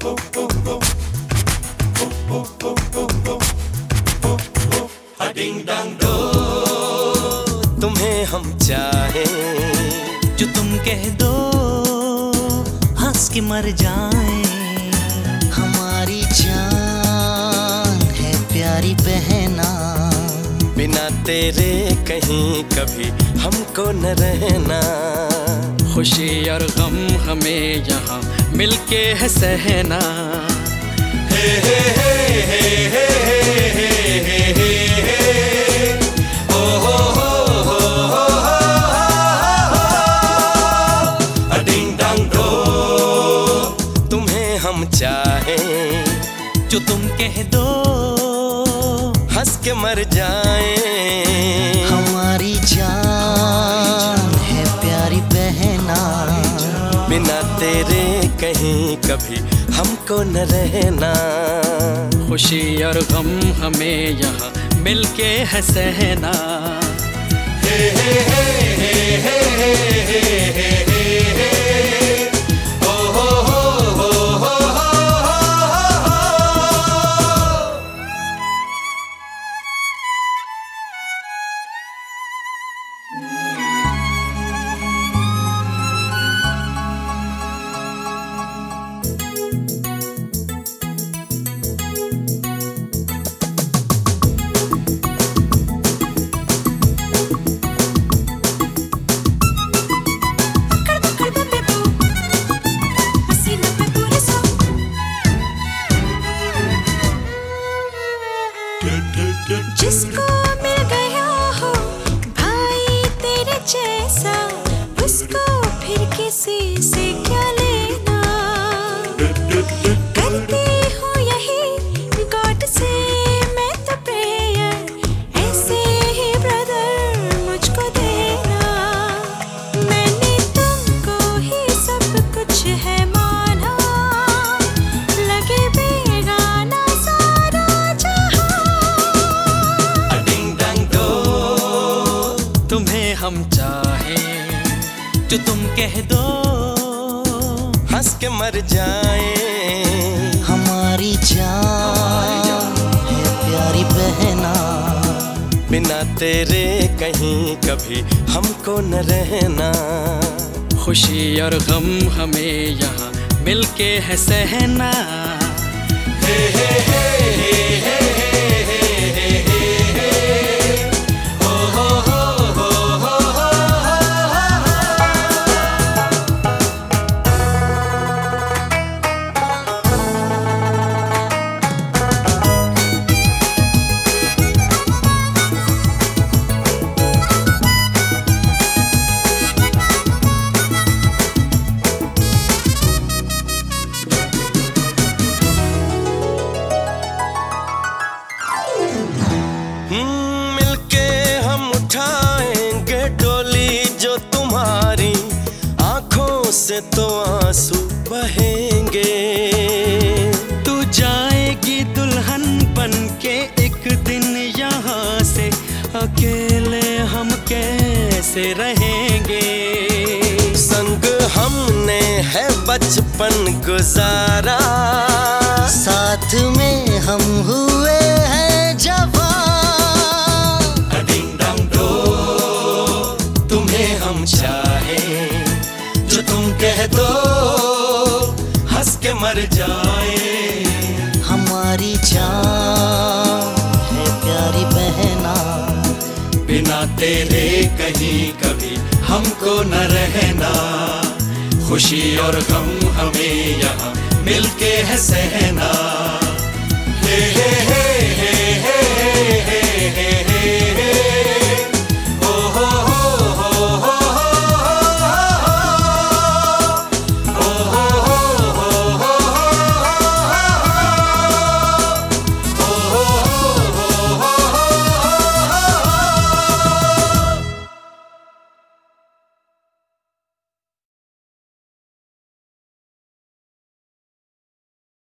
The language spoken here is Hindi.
डिंग डंग डो, तुम्हें हम चाहें जो तुम कह दो हंस के मर जाए। हमारी जान है प्यारी बहना, बिना तेरे कहीं कभी हमको न रहना। खुशी और गम हमें यहाँ मिलके है सहना। हे हे हे हे हे हे हे हे हे, ओ हो हो हो हो, डिंग डंग डो, तुम्हें हम चाहें जो तुम कह दो हंस के मर जाएं। हमारी जान है प्यारी बहना, बिना तेरे कहीं कभी हमको न रहना। खुशी और गम हमें यहाँ मिलके है सहना। हे हे हे हे हे हे हे हे हे, ओ हो हो हो हो हो। जिसको मिल गया हो भाई तेरे जैसा, उसको फिर किसी से क्या लेना। करती हूँ यही गॉड से मैं तो प्रेयर, ऐसे ही ब्रदर मुझको देना। मैंने तुमको ही सब कुछ है माना, लगे बेगाना सारा जहां। तुम्हें हम चाहें जो तुम कह दो हंस के मर जाएं। हमारी जान है प्यारी बहना, बिना तेरे कहीं कभी हमको न रहना। खुशी और गम हमें यहाँ मिलके है सहना। हे हे हे हे हे हे हे हे, ओ हो हो हो हो हो। मिलके हम उठाएंगे डोली जो तुम्हारी आंखों से तो आंसू बहेंगे। तू जाएगी दुल्हन बन के एक दिन यहाँ से, अकेले हम कैसे रहेंगे। संग हमने है बचपन गुजारा, साथ में हम हुए हैं जवान। डिंग डंग डो, तुम्हें हम चाहें जो तुम कह दो हंस के मर जाए। हमारी जान है प्यारी बहना, बिना तेरे कहीं कभी हमको न रहना। खुशी और गम हमें यहाँ मिलके है सहना।